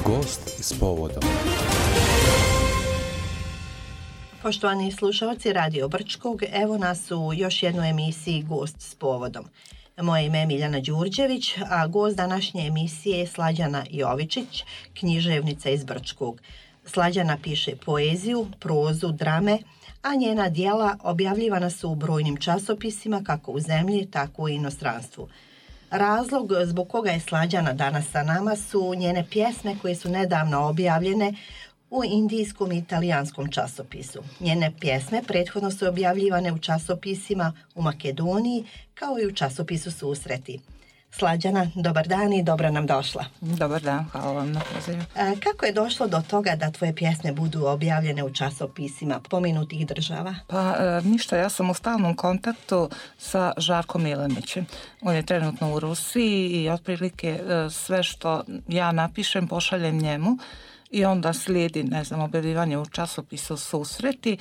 Gost s povodom. Poštovani slušalci Radio Brčkog, evo nas u još jednoj emisiji Gost s povodom. Moje ime je Miljana Đurđević, a gost današnje emisije je Slađana Jovičić, književnica iz Brčkog. Slađana piše poeziju, prozu, drame, a njena djela objavljivana su u brojnim časopisima kako u zemlji, tako i u inostranstvu. Razlog zbog koga je Slađana danas sa nama su njene pjesme koje su nedavno objavljene u indijskom i italijanskom časopisu. Njene pjesme prethodno su objavljivane u časopisima u Makedoniji kao i u časopisu Susreti. Slađana, dobar dan i dobro nam došla. Dobar dan, hvala vam na pozivu. Kako je došlo do toga da tvoje pjesme budu objavljene u časopisima pomenutih država? Ništa, ja sam u stalnom kontaktu sa Žarkom Milenićem. On je trenutno u Rusiji i otprilike sve što ja napišem pošaljem njemu i onda slijedi, objavljivanje u časopisu Susreti.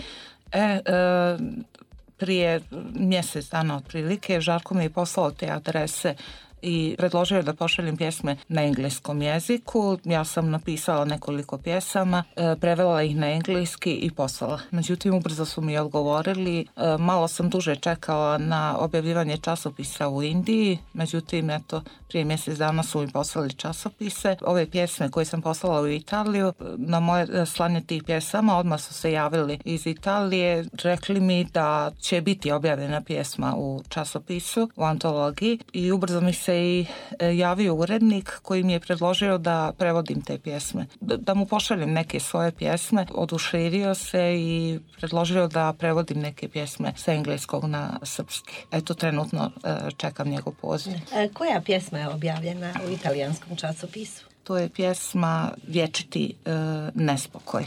Prije mjesec dana otprilike Žarko mi je poslao te adrese i predložio da pošaljem pjesme na engleskom jeziku. Ja sam napisala nekoliko pjesama, prevela ih na engleski i poslala. Međutim, ubrzo su mi odgovorili. Malo sam duže čekala na objavljivanje časopisa u Indiji. Međutim, prije mjesec dana su mi poslali časopise. Ove pjesme koje sam poslala u Italiju, na moje slanje tih pjesama odmah su se javili iz Italije. Rekli mi da će biti objavljena pjesma u časopisu, u antologiji, i ubrzo mi se i javio urednik koji mi je predložio da prevodim te pjesme, da mu pošaljem neke svoje pjesme. Oduševio se i predložio da prevodim neke pjesme sa engleskog na srpski. Trenutno čekam njegov poziv. Koja pjesma je objavljena u italijanskom časopisu? To je pjesma Vječiti nespokoj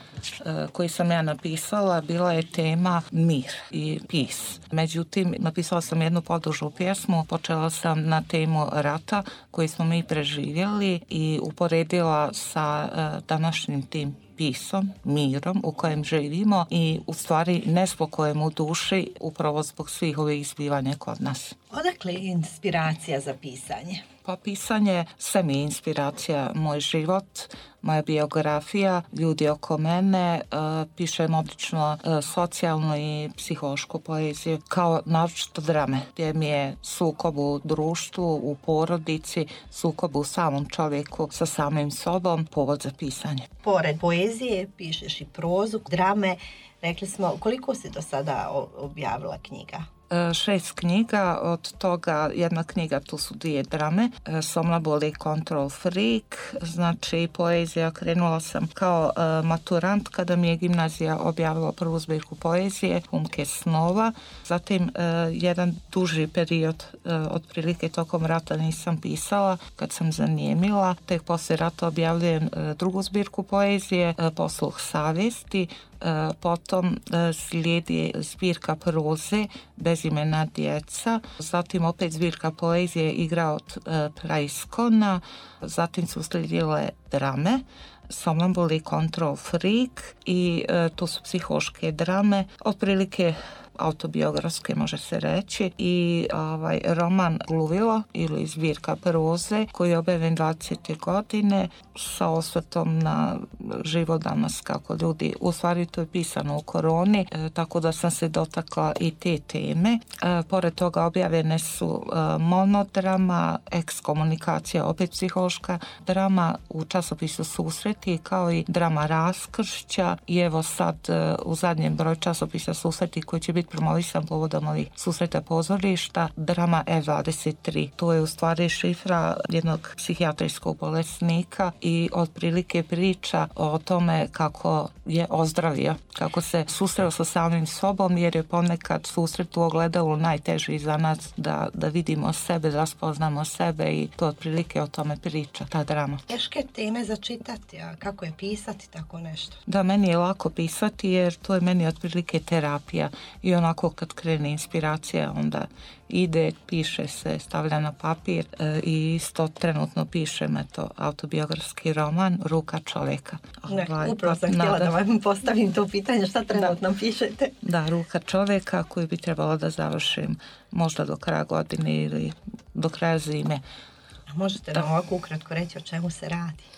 koji sam ja napisala. Bila je tema mir i peace. Međutim, napisala sam jednu podužu pjesmu. Počela sam na temu rata koji smo mi preživjeli i uporedila sa današnjim tim pisom, mirom u kojem živimo i u stvari nespokojem u duši upravo zbog svih ovih zbivanja kod nas. Odakle je inspiracija za pisanje? Pa pisanje sve mi je inspiracija, moj život, moja biografija, ljudi oko mene. Pišem obično socijalnu i psihološku poeziju, kao naročito drame, gdje mi je sukob u društvu, u porodici, sukob u samom čovjeku sa samim sobom povod za pisanje. Pored poezije pišeš i prozu, drame. Rekli smo, koliko si do sada objavila knjiga? 6 knjiga, od toga jedna knjiga, tu su 2 drame, Somnambuli i Control Freak. Znači poezija, krenula sam kao maturant kada mi je gimnazija objavila prvu zbirku poezije, Humke snova. Zatim jedan duži period, otprilike tokom rata nisam pisala, kad sam zanijemila. Tek poslije rata objavljujem drugu zbirku poezije, Posluh savjesti. Potom slijedi zbirka proze Bezimena djeca, zatim opet zbirka poezije Igra od praiskona, zatim su slijedile drame Somnambuli i Control Freak i to su psihološke drame, otprilike autobiografske može se reći, i roman Gluvilo ili zbirka proze koji je objavljen 20. godine sa osvrtom na život danas, kako ljudi, u stvari to je pisano u koroni, tako da sam se dotakla i te teme. Pored toga objavljene su monodrama, ekskomunikacija, opet psihološka drama u časopisu Susreti, kao i drama Raskršća, i evo sad u zadnjem broju časopisa Susreti koji će biti promovisan povodom ovih susreta pozorišta, drama E23. To je u stvari šifra jednog psihijatrijskog bolesnika i otprilike priča o tome kako je ozdravio, kako se susreo sa samim sobom, jer je ponekad susret u ogledalu najteži za nas, da vidimo sebe, da spoznamo sebe, i to otprilike o tome priča ta drama. Teške teme za čitati, a kako je pisati tako nešto? Da, meni je lako pisati jer to je meni otprilike terapija, i onako kad krene inspiracija onda ide, piše se, stavlja na papir, i isto trenutno pišem autobiografski roman Ruka čovjeka. Upravo sam htjela da vam postavim to pitanje, šta trenutno pišete? Da, Ruka čovjeka koju bi trebalo da završim možda do kraja godine ili do kraja zime. A možete nam ovako ukratko reći o čemu se radi?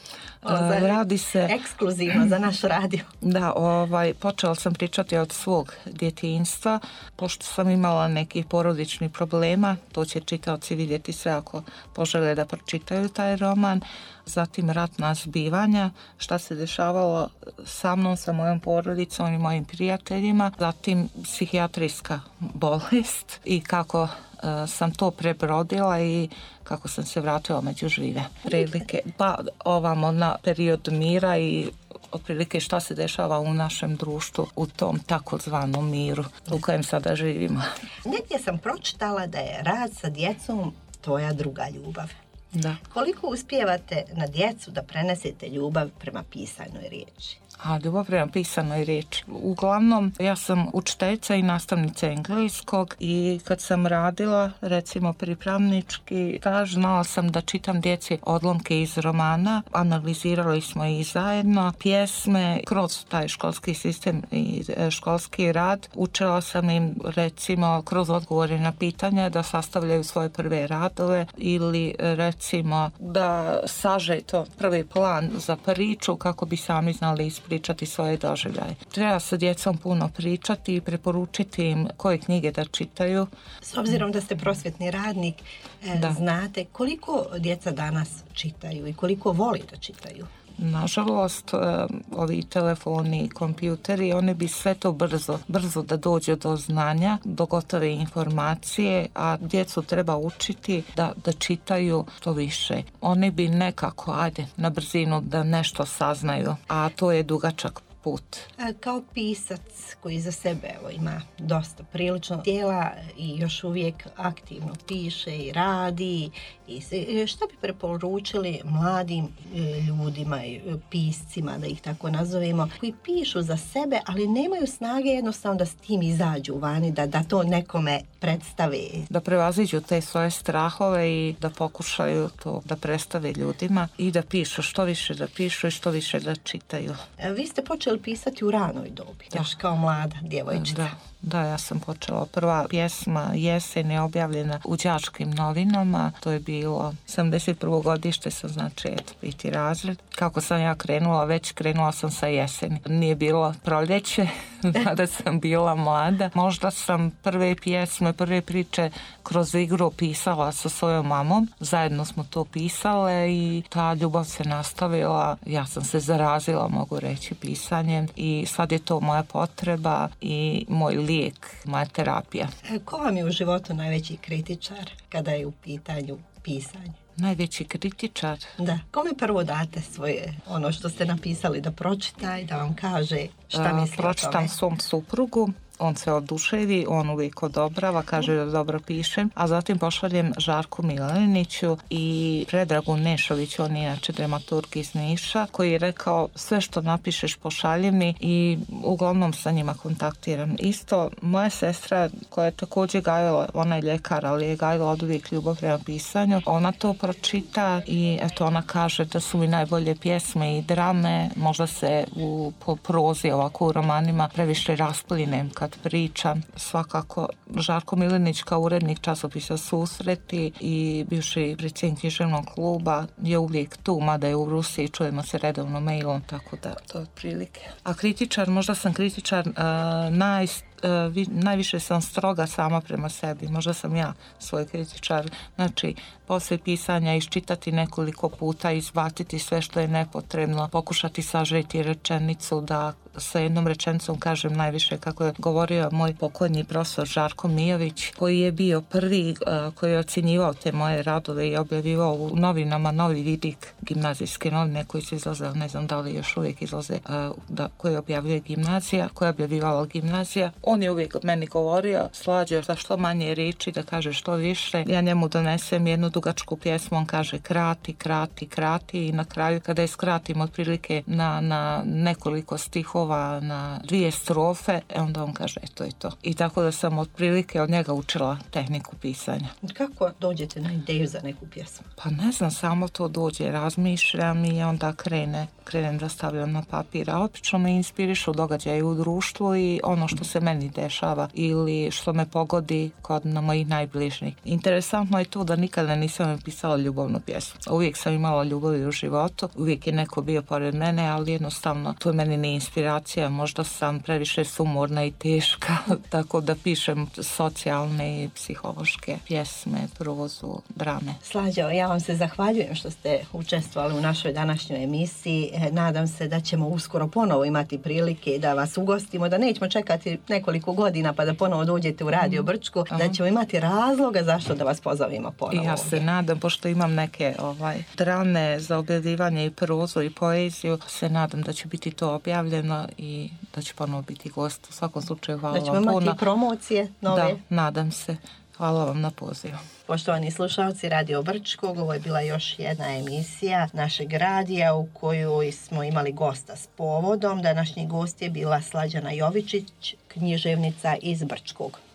Radi se ekskluzivno za naš radio. Da, počela sam pričati od svog djetinjstva, pošto sam imala nekih porodičnih problema, to će čitaoci vidjeti sve ako požele da pročitaju taj roman. Zatim ratna zbivanja, šta se dešavalo sa mnom, sa mojom porodicom i mojim prijateljima. Zatim psihijatrijska bolest i kako sam to prebrodila i kako sam se vratila među žive prilike. Pa ovamo na period mira i otprilike šta se dešava u našem društvu u tom takozvanom miru u kojem sada živimo. Negdje sam pročitala da je rad sa djecom tvoja druga ljubav. Da. Koliko uspijevate na djecu da prenesete ljubav prema pisanoj riječi? Ljubav prema pisanoj riječi. Uglavnom, ja sam učiteljica i nastavnica engleskog i kad sam radila, recimo pripravnički staž, znala sam da čitam djeci odlomke iz romana, analizirali smo ih zajedno, pjesme, kroz taj školski sistem i školski rad. Učila sam im, recimo, kroz odgovore na pitanja da sastavljaju svoje prve radove ili, recimo, da sažeto prvi plan za priču kako bi sami znali ispričati svoje doživljaje. Treba sa djecom puno pričati i preporučiti im koje knjige da čitaju. S obzirom da ste prosvjetni radnik, znate koliko djeca danas čitaju i koliko voli da čitaju? Nažalost, ovi telefoni i kompjuteri, oni bi sve to brzo da dođu do znanja, do gotove informacije, a djecu treba učiti da čitaju što više. Oni bi nekako, na brzinu da nešto saznaju, a to je dugačak put. Kao pisac koji za sebe ima dosta prilično tijela i još uvijek aktivno piše i radi, što bi preporučili mladim ljudima, piscima, da ih tako nazovemo, koji pišu za sebe, ali nemaju snage jednostavno da s tim izađu vani, da to nekome predstave? Da prevaziđu te svoje strahove i da pokušaju to da predstave ljudima i da pišu, što više da pišu i što više da čitaju. Vi ste počeli pisati u ranoj dobi, još kao mlada djevojčica. Da, ja sam počela. Prva pjesma Jesen je objavljena u đačkim novinama. To je bilo 71. godište, sam znači 5. razred. Kako sam ja krenula sam sa jeseni. Nije bilo proljeće, da sam bila mlada. Možda sam prve pjesme, prve priče kroz igru pisala sa svojom mamom. Zajedno smo to pisale i ta ljubav se nastavila. Ja sam se zarazila, mogu reći, pisanjem i sad je to moja potreba i moj lijek, moja terapija. Ko vam je u životu najveći kritičar kada je u pitanju pisanje? Najveći kritičar? Da. Kome prvo date svoje, ono što ste napisali, da pročita i da vam kaže šta misli o tome? Pročitam svom suprugu. On se oduševi, on uvijek odobrava, kaže da dobro pišem, a zatim pošaljem Žarku Mileniću i Predragu Nešoviću, on je inače dramaturg iz Niša, koji je rekao sve što napišeš pošalji mi i uglavnom sa njima kontaktiram. Isto, moja sestra koja je također gajila, ona je ljekar, ali je gajila od uvijek ljubav prema pisanju, ona to pročita i eto ona kaže da su mi najbolje pjesme i drame, možda se po prozi ovako u romanima previše rasplinem kad pričam. Svakako Žarko Milenić kao urednik časopisa Susreti i bivši predsjednik književnog kluba je uvijek tu, mada je u Rusiji, čujemo se redovno mailom, tako da to je otprilike. A kritičar, možda sam kritičar najviše sam stroga sama prema sebi, možda sam ja svoj kritičar, znači poslije pisanja iščitati nekoliko puta, izbaciti sve što je nepotrebno, pokušati sažeti rečenicu da sa jednom rečenicom kažem najviše, kako je govorio moj pokojni profesor Žarko Mijović, koji je bio prvi koji je ocjenjivao te moje radove i objavivao u novinama Novi vidik, gimnazijske novine koji su izlaze, ne znam da li još uvijek izlaze, koji objavljuje gimnazija, koja je objavljivala gimnazija. On je uvijek meni govorio, Slađo, za što manje riječi da kaže što više. Ja njemu donesem jednu dugačku pjesmu, on kaže krati i na kraju kada je skratim otprilike na nekoliko stihova, na 2 strofe, onda on kaže to je to. I tako da sam otprilike od njega učila tehniku pisanja. Kako dođete na ideju za neku pjesmu? Pa ne znam, samo to dođe, razmišljam i onda krenem da stavljam na papir. A obično me inspirišu događaje u društvu i ono što se meni dešava ili što me pogodi kod mojih najbližnjih. Interesantno je to da nikada ne nisam napisala ljubavnu pjesmu. Uvijek sam imala ljubavi u životu, uvijek je neko bio pored mene, ali jednostavno to meni nije inspiracija, možda sam previše sumorna i teška, tako da pišem socijalne i psihološke pjesme, prozu, drame. Slađo, ja vam se zahvaljujem što ste učestvovali u našoj današnjoj emisiji. Nadam se da ćemo uskoro ponovo imati prilike da vas ugostimo, da nećemo čekati nekoliko godina pa da ponovo dođete u Radio Brčko, da ćemo imati razloga zašto da vas pozovimo ponovo. Ja se nadam, pošto imam neke drame za objavljivanje i prozu i poeziju, se nadam da će biti to objavljeno i da će ponovo biti gost. U svakom slučaju hvala vam puno. Da ćemo imati promocije nove. Da, nadam se. Hvala vam na pozivu. Poštovani slušalci Radio Brčkog, ovo je bila još jedna emisija našeg radija u kojoj smo imali gosta s povodom. Današnji gost je bila Slađana Jovičić, književnica iz Brčkog.